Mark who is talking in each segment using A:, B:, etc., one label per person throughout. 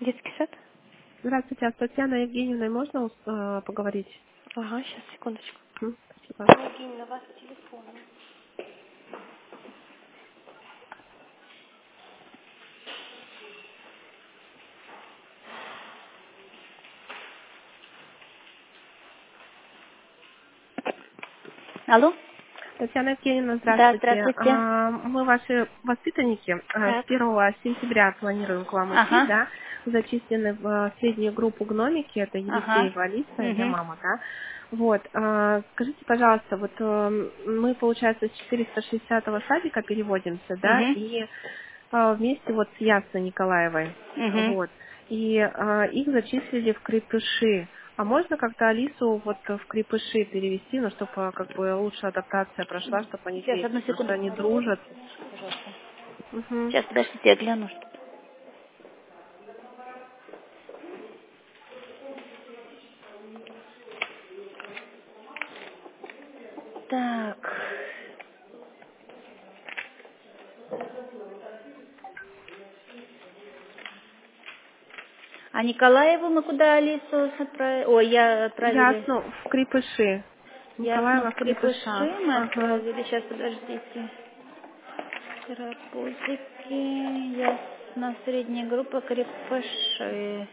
A: Детский сад?
B: Здравствуйте, а с Татьяной Евгеньевной можно поговорить?
A: Ага, сейчас, секундочку.
B: Спасибо.
A: Евгения, вас по телефону. Алло?
B: Татьяна Евгеньевна,
A: Да,
B: здравствуйте.
A: здравствуйте.
B: Мы ваши воспитанники. С
A: Так.
B: 1 сентября планируем к вам идти,
A: Ага,
B: да? Зачислены в среднюю группу гномики, это
A: ага.
B: Елисеева Алиса, я
A: Угу.
B: мама, да? Вот, скажите, пожалуйста, вот мы, получается, с 460-го садика переводимся, да,
A: Угу.
B: и вместе вот с Ясной Николаевой,
A: Угу.
B: вот, и их зачислили в Крепыши. А можно как-то Алису вот в Крепыши перевести, ну, чтобы как бы лучше адаптация прошла, чтобы они
A: Сейчас,
B: вместе,
A: одну
B: потому что
A: секунду.
B: они дружат. Угу.
A: Сейчас, подождите, я гляну. Так. А Николаеву мы куда Алису отправили? Ой, я отправили.
B: Ясно, в Крепыши.
A: Ясно,
B: Николаева
A: в
B: в
A: Крепыши
B: Крепышах.
A: мы
B: Ага.
A: отправили. Сейчас, подождите. Терапузики, ясно, средняя группа, Крепыши.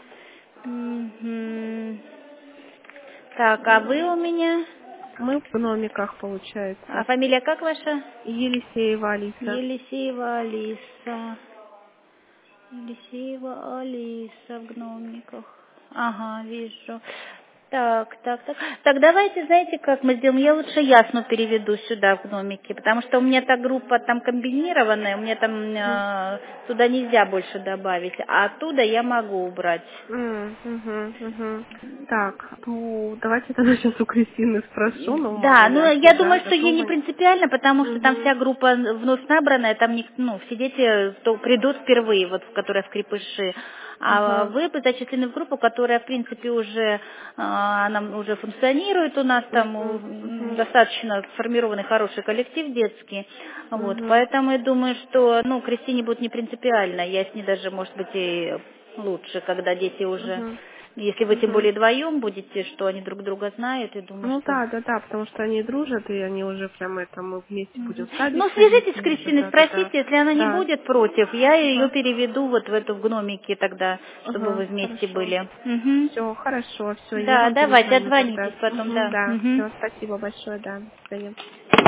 A: Мгм. Так, а вы у меня?
B: Мы в гномиках,
A: А
B: получается.
A: фамилия как ваша?
B: Елисеева Алиса.
A: Елисеева Алиса. Елисеева Алиса в гномиках. Ага, вижу. Так, так, так. Так, давайте, знаете, как мы сделаем? Я лучше Ясну переведу сюда, в гномики, потому что у меня та группа там комбинированная, у меня там туда нельзя больше добавить, а оттуда я могу убрать.
B: Угу. Так, ну, давайте тогда сейчас у Кристины спрошу, но
A: Да,
B: у
A: ну
B: Ясны,
A: я
B: да,
A: думаю, что ей не
B: готовы.
A: принципиально, потому что там
B: Угу.
A: вся группа вновь набранная, там все дети кто придут впервые, вот в которые в Крепыши. А
B: Ага.
A: вы зачислены в группу, которая, в принципе, уже она уже функционирует у нас, там
B: Угу.
A: достаточно сформированный хороший коллектив детский. Вот,
B: Угу.
A: поэтому я думаю, что Кристине будет не принципиально, я с ней даже, может быть, и лучше, когда дети уже,
B: Угу.
A: если вы тем
B: Угу.
A: более вдвоем будете, что они друг друга знают, я думаю,
B: Ну
A: что...
B: да, потому что они дружат, и они уже прям это, мы вместе будем
A: Мгм.
B: в садик
A: Ну,
B: ходить,
A: свяжитесь с
B: и уже,
A: Кристиной,
B: да.
A: спросите, если она не
B: Да.
A: будет против, я ее
B: Ага.
A: переведу вот в эту в гномики тогда, чтобы вы
B: Ага,
A: вместе
B: хорошо.
A: были. Мгм.
B: Все, хорошо, все, я
A: Да,
B: вам
A: давайте,
B: перезвоню
A: отзвонитесь
B: тогда.
A: потом, да.
B: Да,
A: Мгм.
B: все, спасибо большое, да, до свидания.